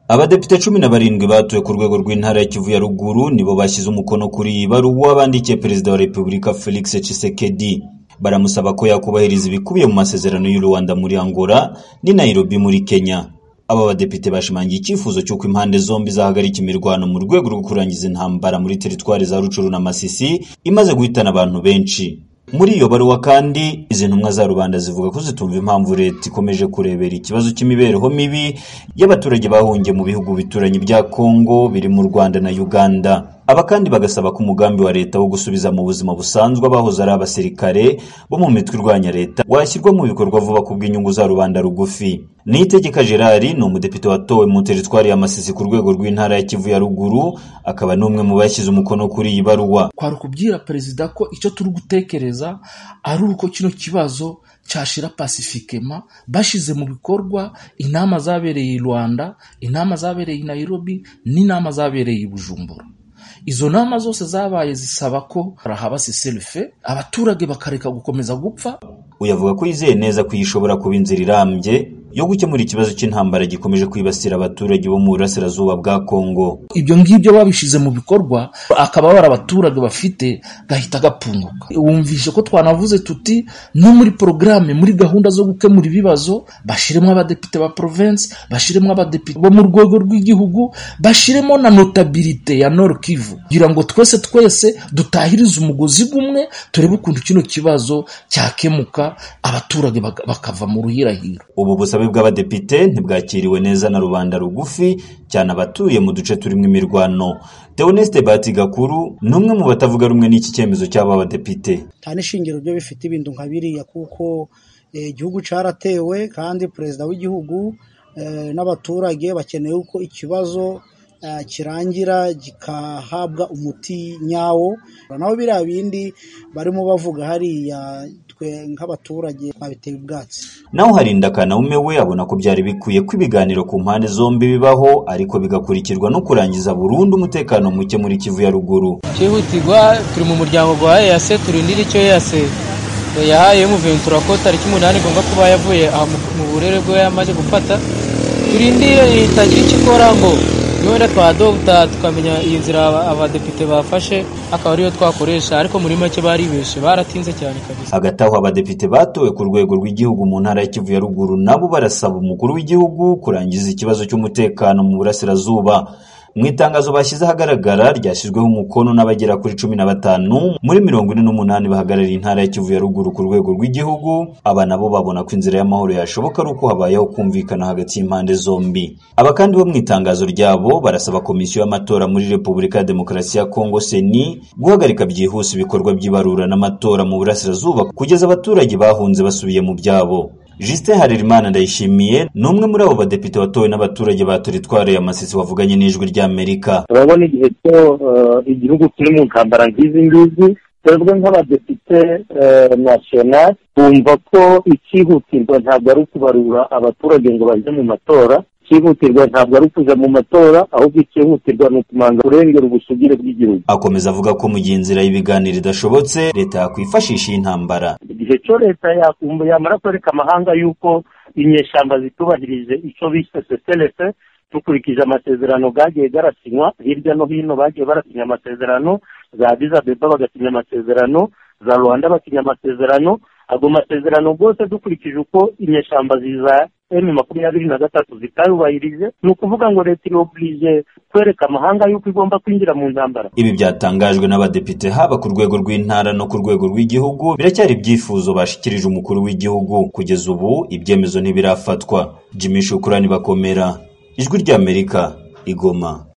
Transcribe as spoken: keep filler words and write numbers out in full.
Abadepite cumi na barindwi batowe ku rwego rw'intara ya Kivu ya Ruguru nibo bashyize umukono kuri iyi baruwa bandikiye Perezida wa Repubulika Felix Tshisekedi. Baramusaba ko yakubahiriza ibikubiye mu masezerano y'u Rwanda muri Angola ni Nairobi muri Kenya. Aba badepite bashimangiye icyifuzo cy'uko impande zombi zahagarika imirwano mu rwego rwo kurangiza intambara muri teritwari za Rucuru na Masisi imaze guhitana abantu benshi. Muri iyo baruwa kandi izi ntumwa za rubanda zivuga ko zitumva impamvu leta ikomeje kurebera ikibazo cy'imibereho mibi y'abaturage bahungiye mu bihugu bituranye bya Kongo biri mu Rwanda na Uganda. Aba kandi bagasaba ko umugambi wa leta wo gusubiza mu buzima busanzwe abahoze ari abasirikare bo mu mitwe irwanya leta washyirwa mu bikorwa vuba ku bw'inyungu za rubanda rugufi. Niyitegeka Gerard ni umudepite watowe mu teritwari ya Masisi ku rwego rw'intara ya Kivu ya Ruguru, akaba n'umwe mu bashyize umukono kuri iyi baruwa. Kwari kubwira perezida ko icyo turi gutekereza ari uko kino kibazo cyashira pacifiquement bashize mu bikorwa inama zabereye i Rwanda, inama zabereye i Nairobi n'inama zabereye i Bujumbura. Izo nama zose zabaye zisaba ko rahaba siselife abaturage bakareka gukomeza gupfa. Uyavuga ko yizeye neza ko yishobora kuba inzira irambye yo gukemura ikibazo cy'intambara gikomeje kwibasira abaturage bo mu burasirazuba bwa Kongo. Ibyo ngibyo babishize mu bikorwa akaba bara abaturage bafite gahita gapunguka. Wumvishe ko twanavuze tuti no muri programme muri gahunda zo gukemura ibibazo bashiremo abadepite ba province, bashiremo abadepite bo mu rwego rw'igihugu, bashiremo na notabilité ya Nord Kivu kugira ngo twese twese dutahirize umugozi gumwe turebe ukuntu kino kibazo cyakemuka abaturage bakava mu ruhirahiro. Ubu busabe bw'abadepite ntibwakiriwe neza na rubanda rugufi cyane abatuye mu duce turimo imirwano. Theoneste Batigakuru numwe mu batavuga rumwe n'iki cyemezo cy'aba badepite. Cyane shingiro byo bifite ibintu nka biriya kuko igihugu cyaratewe kandi perezida w'igihugu n'abaturage bakeneye uko ikibazo kirangira gikahabwa umuti nyawo. Naho biriya bindi barimo bavuga hariya twe nk'abaturage babiteye ubwatsi. Naho Harindakana umewe abona ko byari bikwiye kwibiganiro ku mpande zombi bibaho ariko bigakurikirwa no kurangiza burundu umutekano muke muri Kivu ya Ruguru. Cyihutirwa turi mu muryango gwa E A C turindira icyo E A C yahaye mu Ventura ko tariki umunani ngombwa kuba yavuye mu burere bwo yamaze gufata. Turindire itagira ikikora ngo none twadogta tukamenya iyi nzira abadepite bafashe akaba ariyo twakoresha ariko muri make baribeshe baratinze cyane kabisa. Agataho abadepite batowe ku rwego rw'igihugu mu ntara ya Kivu ya Ruguru nabo barasaba umukuru w'igihugu kurangiza ikibazo cy'umutekano mu burasirazuba. Mu itangazo bashyize ahagaragara ryashyizweho umukono n'abagera kuri cumi na batanu muri mirongo ine n'umunani bahagarariye intara ya Kivu ya Ruguru ku rwego rw'igihugu. Aba nabo babona ko inzira y'amahoro yashoboka ari uko habayeho kumvikana hagati y'impande zombi. Aba kandi bo mu itangazo ryabo barasaba komisiyo y'amatora muri Repubulika ya Demokarasi ya Kongo Seni guhagarika byihuse ibikorwa by'ibarura n'amatora mu burasirazuba kugeza abaturage bahunze basubiye mu byabo. Justin Harerimana Ndayishimiye numwe muri abo badepite watowe n'abaturage ba teritwari ya Masisi wavuganye n'ijwi rya Amerika. Turabona igihe cyo igihugu kiri mu ntambara ngizi ngizi twebwe nk'abadepite national bumva ko ikihutirwa ntabwo ari ukubarura abaturage ngo bajye mu matora. Ikihutirwa ntabwo ari ukuja mu matora ahubwo ikihutirwa ni ukumanga kurengera ubusugire bw'igihugu. Akomeza avuga ko mu gihe inzira y'ibiganiro idashobotse leta yakwifashisha intambara. Igihe cyo leta yakumva yamara kwereka amahanga yuko inyeshamba zitubahirije icyo bise seselefe dukurikije amasezerano gagiye garasinywa hirya no hino bagiye barasinya amasezerano za Addis Abeba bagasinya amasezerano za Rwanda basinya amasezerano ago masezerano bose dukurikije uko inyeshamba ziza M makumyabiri na gatatu zitayubahirije ni ukuvuga ngo leta iroblige kwereka amahanga yuko igomba kwinjira mu ntambara. Ibi byatangajwe n'abadepite haba ku rwego rw'intara no ku rwego rw'igihugu biracyari ibyifuzo bashikirije umukuru w'igihugu. Kugeza ubu ibyemezo ntibirafatwa. Jimmy Shukrani Bakomera, Ijwi ry'Amerika, Igoma.